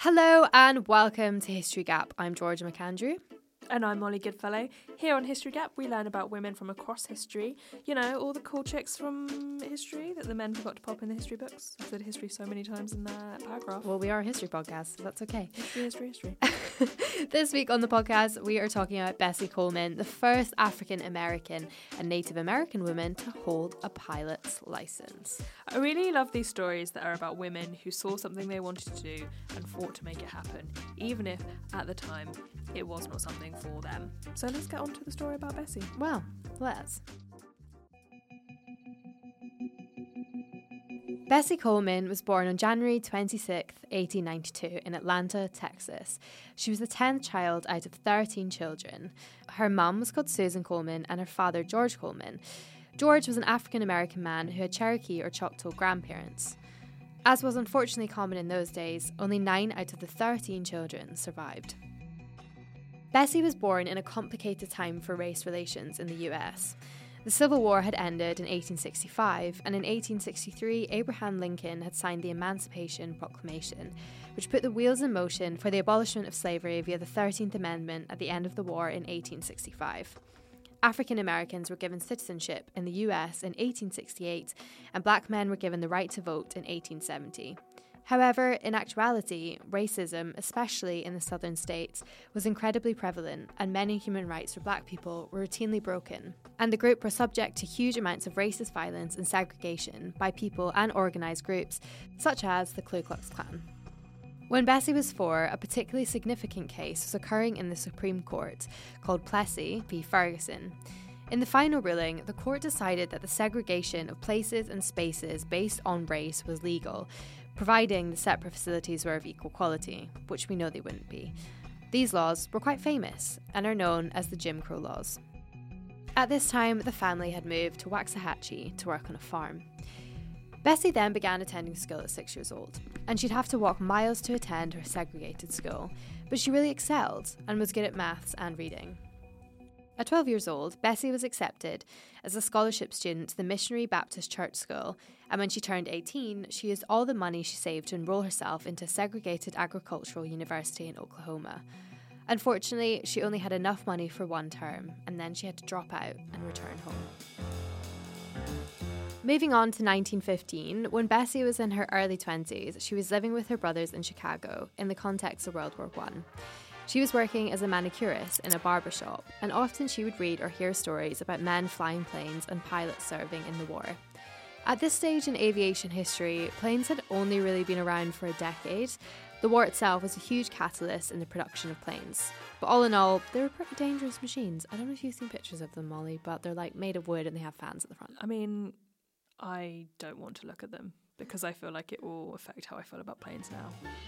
Hello and welcome to History Gap. I'm Georgia McAndrew. And I'm Molly Goodfellow. Here on History Gap, we learn about women from across history. You know, all the cool chicks from history that the men forgot to pop in the history books. I've said history so many times in that paragraph. Well, we are a history podcast, so that's okay. History. This week on the podcast, we are talking about Bessie Coleman, the first African American and Native American woman to hold a pilot's license. I really love these stories that are about women who saw something they wanted to do and fought to make it happen, even if, at the time, it was not something for them. So let's get on to the story about Bessie. Well, let's. Bessie Coleman was born on January 26, 1892 in Atlanta, Texas. She was the 10th child out of 13 children. Her mum was called Susan Coleman and her father George Coleman. George was an African-American man who had Cherokee or Choctaw grandparents. As was unfortunately common in those days, only 9 out of the 13 children survived. Bessie was born in a complicated time for race relations in the US. The Civil War had ended in 1865, and in 1863, Abraham Lincoln had signed the Emancipation Proclamation, which put the wheels in motion for the abolishment of slavery via the 13th Amendment at the end of the war in 1865. African Americans were given citizenship in the US in 1868, and black men were given the right to vote in 1870. However, in actuality, racism, especially in the southern states, was incredibly prevalent, and many human rights for black people were routinely broken, and the group were subject to huge amounts of racist violence and segregation by people and organised groups, such as the Ku Klux Klan. When Bessie was 4, a particularly significant case was occurring in the Supreme Court, called Plessy v. Ferguson. In the final ruling, the court decided that the segregation of places and spaces based on race was legal, providing the separate facilities were of equal quality, which we know they wouldn't be. These laws were quite famous and are known as the Jim Crow laws. At this time, the family had moved to Waxahachie to work on a farm. Bessie then began attending school at 6 years old, and she'd have to walk miles to attend her segregated school, but she really excelled and was good at maths and reading. At 12 years old, Bessie was accepted as a scholarship student to the Missionary Baptist Church School, and when she turned 18, she used all the money she saved to enroll herself into a segregated agricultural university in Oklahoma. Unfortunately, she only had enough money for one term, and then she had to drop out and return home. Moving on to 1915, when Bessie was in her early 20s, she was living with her brothers in Chicago in the context of World War I. She was working as a manicurist in a barber shop, and often she would read or hear stories about men flying planes and pilots serving in the war. At this stage in aviation history, planes had only really been around for a decade. The war itself was a huge catalyst in the production of planes. But all in all, they were pretty dangerous machines. I don't know if you've seen pictures of them, Molly, but they're like made of wood and they have fans at the front. I mean, I don't want to look at them because I feel like it will affect how I feel about planes now.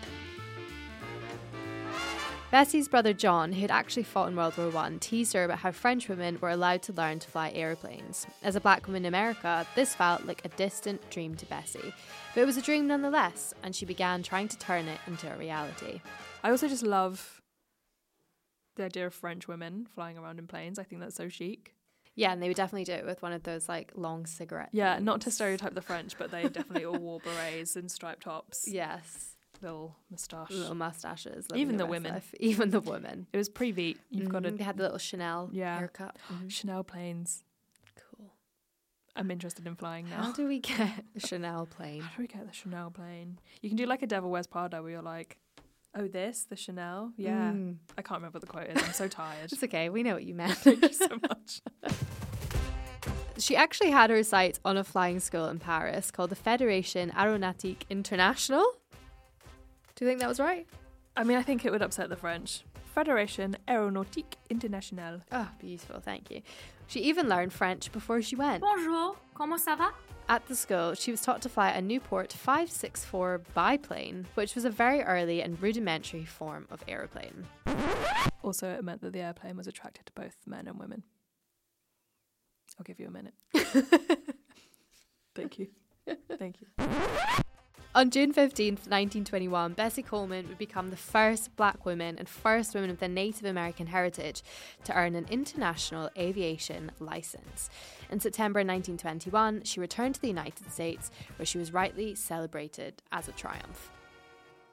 Bessie's brother John, who had actually fought in World War I, teased her about how French women were allowed to learn to fly aeroplanes. As a black woman in America, this felt like a distant dream to Bessie. But it was a dream nonetheless, and she began trying to turn it into a reality. I also just love the idea of French women flying around in planes. I think that's so chic. Yeah, and they would definitely do it with one of those like long cigarette Yeah, things. not to stereotype the French, but they definitely all wore berets and striped tops. Yes. Little moustache. Little mustaches. Even the women. Even the women. It was pre-Veet. You've got to... They had the little Chanel haircut. Chanel planes. Cool. I'm interested in flying now. How do we get a Chanel plane? How do we get the Chanel plane? You can do like a Devil Wears Prada where you're like, oh, the Chanel? Yeah. I can't remember what the quote is. I'm so tired. It's okay. We know what you meant. Thank you so much. She actually had her sights on a flying school in Paris called the Fédération Aéronautique Internationale. Do you think that was right? I mean, I think it would upset the French. Fédération Aéronautique Internationale. Oh, beautiful. Thank you. She even learned French before she went. Bonjour, comment ça va? At the school, she was taught to fly a Newport 564 biplane, which was a very early and rudimentary form of aeroplane. Also, it meant that the airplane was attracted to both men and women. I'll give you a minute. Thank you. Thank you. On June 15th, 1921, Bessie Coleman would become the first black woman and first woman of the Native American heritage to earn an international aviation license. In September 1921, she returned to the United States, where she was rightly celebrated as a triumph.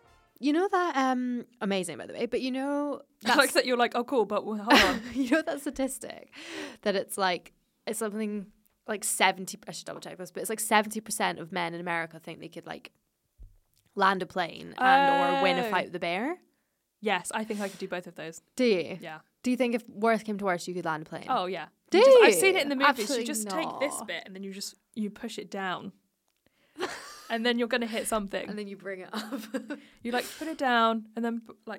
You know that, amazing by the way, but you know, I like that you're like, oh cool, but hold on. you know that statistic that it's something like 70, I should double check this, but it's like 70% of men in America think they could like land a plane and or win a fight with a bear. Yes, I think I could do both of those. Do you? Yeah. Do you think if worst came to worst, you could land a plane? Oh yeah. Do you? I've seen it in the movies. Absolutely You just take this bit and then you push it down. And then you're going to hit something. And then you bring it up. You like put it down and then like,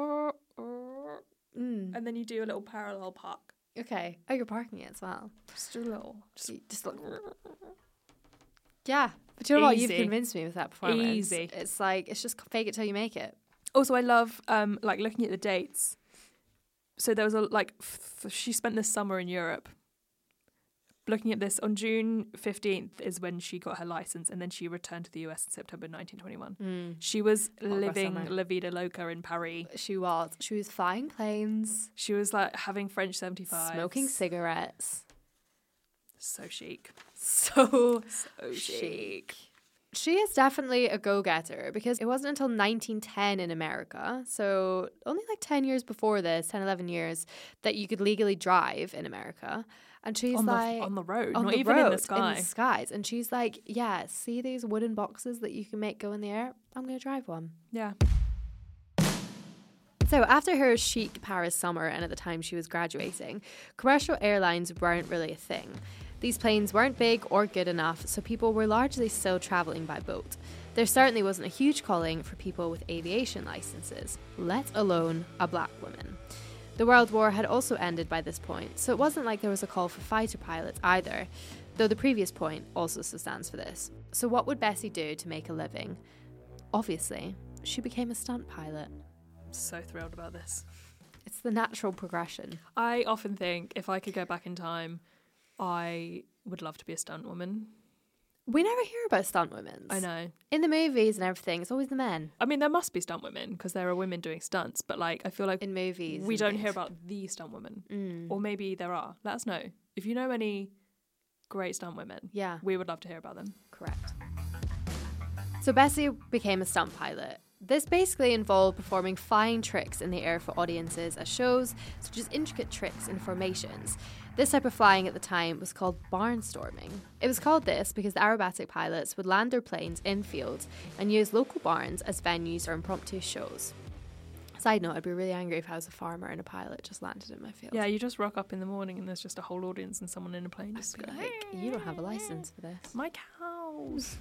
and then you do a little parallel park. Okay. Oh, you're parking it as well. Just a little. Just look. Yeah. But you know what? You've Easy. convinced me with that performance. Easy. It's like, it's just fake it till you make it. Also, I love like looking at the dates. So there was she spent this summer in Europe. Looking at this, on June 15th is when she got her license, and then she returned to the US in September 1921. She was living La Vida Loca in Paris. She was flying planes. She was like having French 75. Smoking cigarettes. So chic. So chic. She is definitely a go-getter because it wasn't until 1910 in America, so only like 10 years before this, 10, 11 years, that you could legally drive in America. And she's on the road, not even in the sky. In the skies. And she's like, yeah, see these wooden boxes that you can make go in the air? I'm going to drive one. Yeah. So after her chic Paris summer and at the time she was graduating, commercial airlines weren't really a thing. These planes weren't big or good enough, so people were largely still travelling by boat. There certainly wasn't a huge calling for people with aviation licenses, let alone a black woman. The World War had also ended by this point, so it wasn't like there was a call for fighter pilots either, though the previous point also stands for this. So what would Bessie do to make a living? Obviously, she became a stunt pilot. So thrilled about this. It's the natural progression. I often think if I could go back in time, I would love to be a stunt woman. We never hear about stunt women. I know. In the movies and everything, it's always the men. I mean, there must be stunt women because there are women doing stunts, but like I feel like in movies we don't hear about the stunt woman. Or maybe there are. Let us know. If you know any great stunt women, we would love to hear about them. Correct. So Bessie became a stunt pilot. This basically involved performing flying tricks in the air for audiences at shows, such as intricate tricks and formations. This type of flying at the time was called barnstorming. It was called this because the aerobatic pilots would land their planes in fields and use local barns as venues for impromptu shows. Side note, I'd be really angry if I was a farmer and a pilot just landed in my field. Yeah, you just rock up in the morning and there's just a whole audience and someone in a plane just go like, you don't have a license for this. My cows.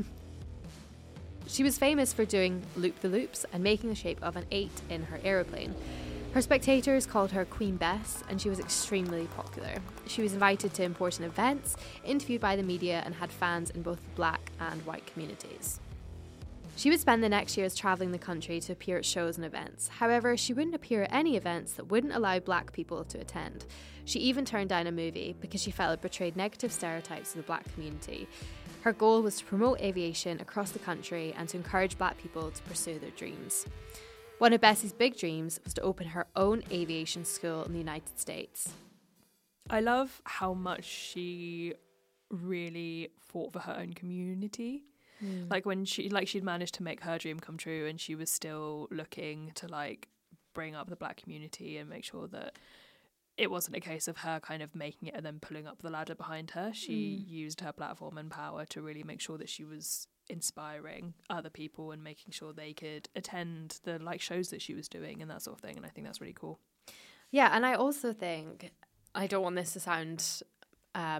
She was famous for doing loop-the-loops and making the shape of an 8 in her aeroplane. Her spectators called her Queen Bess, and she was extremely popular. She was invited to important events, interviewed by the media, and had fans in both the black and white communities. She would spend the next years travelling the country to appear at shows and events. However, she wouldn't appear at any events that wouldn't allow black people to attend. She even turned down a movie because she felt it portrayed negative stereotypes of the black community. Her goal was to promote aviation across the country and to encourage black people to pursue their dreams. One of Bessie's big dreams was to open her own aviation school in the United States. I love how much she really fought for her own community. Like when she'd managed to make her dream come true, and she was still looking to like bring up the black community and make sure that it wasn't a case of her kind of making it and then pulling up the ladder behind her. She used her platform and power to really make sure that she was inspiring other people and making sure they could attend the like shows that she was doing and that sort of thing. And I think that's really cool. Yeah, and I also think, I don't want this to sound, how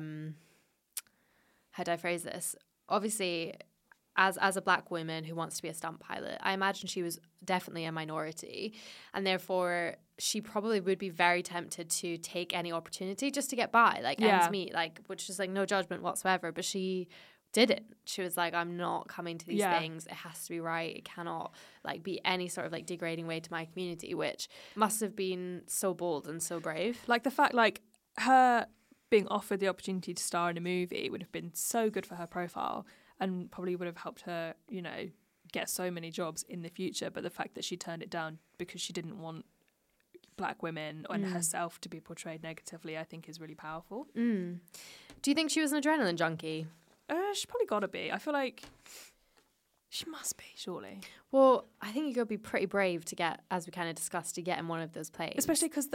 do I phrase this? Obviously, as a black woman who wants to be a stunt pilot, I imagine she was definitely a minority, and therefore she probably would be very tempted to take any opportunity just to get by, like ends meet, like, which is like no judgment whatsoever, but she didn't. She was like, I'm not coming to these things. It has to be right. It cannot like be any sort of like degrading way to my community, which must have been so bold and so brave. Like the fact like her being offered the opportunity to star in a movie would have been so good for her profile and probably would have helped her, you know, get so many jobs in the future. But the fact that she turned it down because she didn't want black women and herself to be portrayed negatively, I think is really powerful. Do you think she was an adrenaline junkie? She probably got to be. I feel like She must be, surely. Well, I think you could be pretty brave to get, as we kind of discussed, to get in one of those planes. Especially because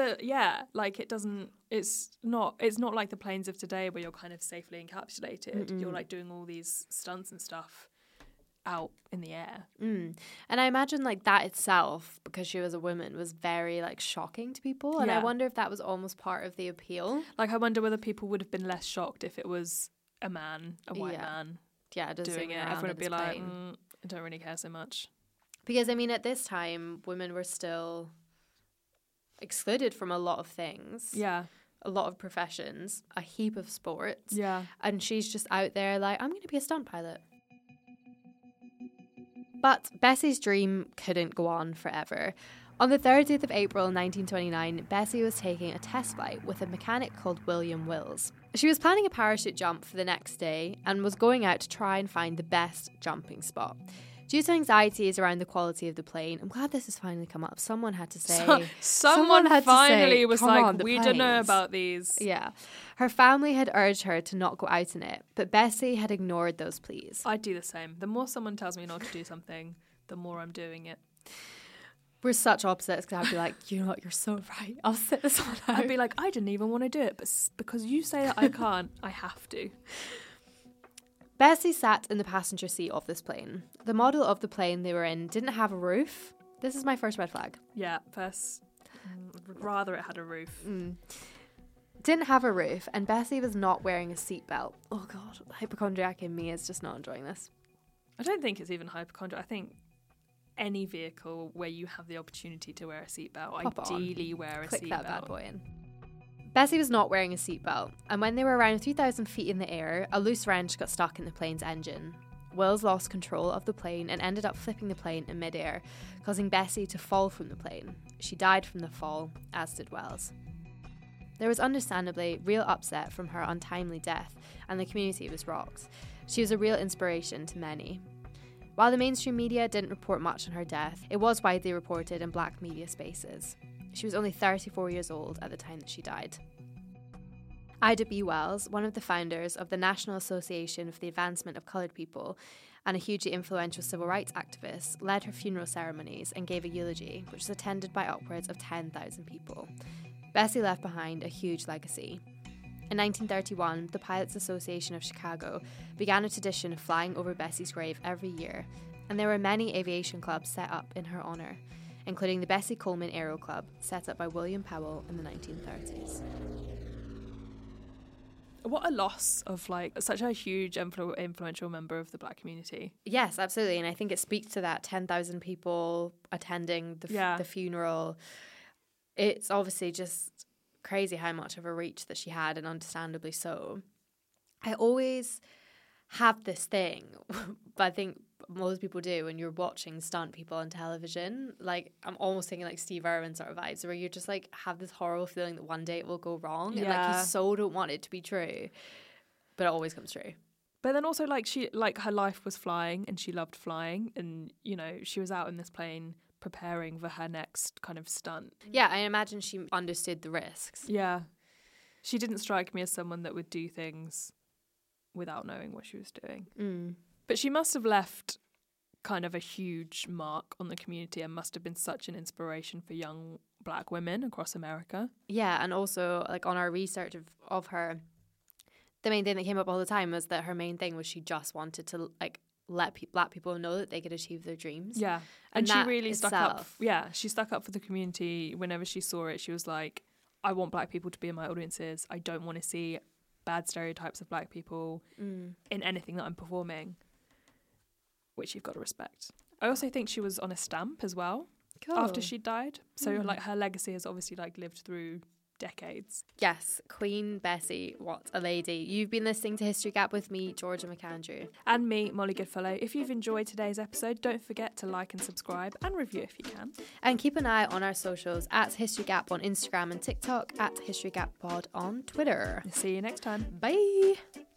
it's not like the planes of today where you're kind of safely encapsulated. Mm-mm. You're like doing all these stunts and stuff out in the air. And I imagine like that itself, because she was a woman, was very like shocking to people. And I Yeah. wonder if that was almost part of the appeal. Like, I wonder whether people would have been less shocked if it was a man, a white man, Yeah, just doing zooming it. around Everyone would in be his like, plane. I don't really care so much. Because I mean, at this time, women were still excluded from a lot of things. Yeah. A lot of professions, a heap of sports. Yeah. And she's just out there like, I'm going to be a stunt pilot. But Bessie's dream couldn't go on forever. On the 30th of April 1929, Bessie was taking a test flight with a mechanic called William Wills. She was planning a parachute jump for the next day and was going out to try and find the best jumping spot. Due to anxieties around the quality of the plane, I'm glad this has finally come up. Someone had to say... Someone had to finally say, was "Come like, on, the we don't know planes." about these. Yeah. Her family had urged her to not go out in it, but Bessie had ignored those pleas. I'd do the same. The more someone tells me not to do something, the more I'm doing it. We're such opposites, because I'd be like, you know what, you're so right. I'll sit this one out. I'd be like, I didn't even want to do it, but because you say that I can't, I have to. Bessie sat in the passenger seat of this plane. The model of the plane they were in didn't have a roof. This is my first red flag. Yeah, first, would rather it had a roof. Didn't have a roof, and Bessie was not wearing a seatbelt. Oh God, the hypochondriac in me is just not enjoying this. I don't think it's even hypochondriac. I think any vehicle where you have the opportunity to wear a seatbelt, Pop it on. ideally wear a Click that bad seatbelt. boy in. Bessie was not wearing a seatbelt, and when they were around 3,000 feet in the air, a loose wrench got stuck in the plane's engine. Wills lost control of the plane and ended up flipping the plane in midair, causing Bessie to fall from the plane. She died from the fall, as did Wells. There was understandably real upset from her untimely death, and the community was rocked. She was a real inspiration to many. While the mainstream media didn't report much on her death, it was widely reported in black media spaces. She was only 34 years old at the time that she died. Ida B. Wells, one of the founders of the National Association for the Advancement of Coloured People and a hugely influential civil rights activist, led her funeral ceremonies and gave a eulogy, which was attended by upwards of 10,000 people. Bessie left behind a huge legacy. In 1931, the Pilots Association of Chicago began a tradition of flying over Bessie's grave every year, and there were many aviation clubs set up in her honour, including the Bessie Coleman Aero Club, set up by William Powell in the 1930s. What a loss of like such a huge influential member of the black community. Yes, absolutely. And I think it speaks to that 10,000 people attending the funeral. It's obviously just crazy how much of a reach that she had, and understandably so. I always have this thing, but I think most people do when you're watching stunt people on television. Like, I'm almost thinking like Steve Irwin sort of vibes, where you just like have this horrible feeling that one day it will go wrong, and like you so don't want it to be true, but it always comes true. But then also like her life was flying, and she loved flying, and you know she was out in this plane preparing for her next kind of stunt. Yeah, I imagine she understood the risks. Yeah, she didn't strike me as someone that would do things without knowing what she was doing. But she must have left kind of a huge mark on the community, and must have been such an inspiration for young black women across America. Yeah, and also like on our research of her, the main thing that came up all the time was that her main thing was she just wanted to like let black people know that they could achieve their dreams. Yeah, and she really stuck up. itself. Yeah, she stuck up for the community. Whenever she saw it, she was like, I want black people to be in my audiences. I don't want to see bad stereotypes of black people in anything that I'm performing, which you've got to respect. I also think she was on a stamp as well after she died. So like her legacy has obviously like lived through decades. Yes, Queen Bessie, what a lady. You've been listening to History Gap with me, Georgia McAndrew. And me, Molly Goodfellow. If you've enjoyed today's episode, don't forget to like and subscribe and review if you can. And keep an eye on our socials at History Gap on Instagram and TikTok, at History Gap Pod on Twitter. See you next time. Bye.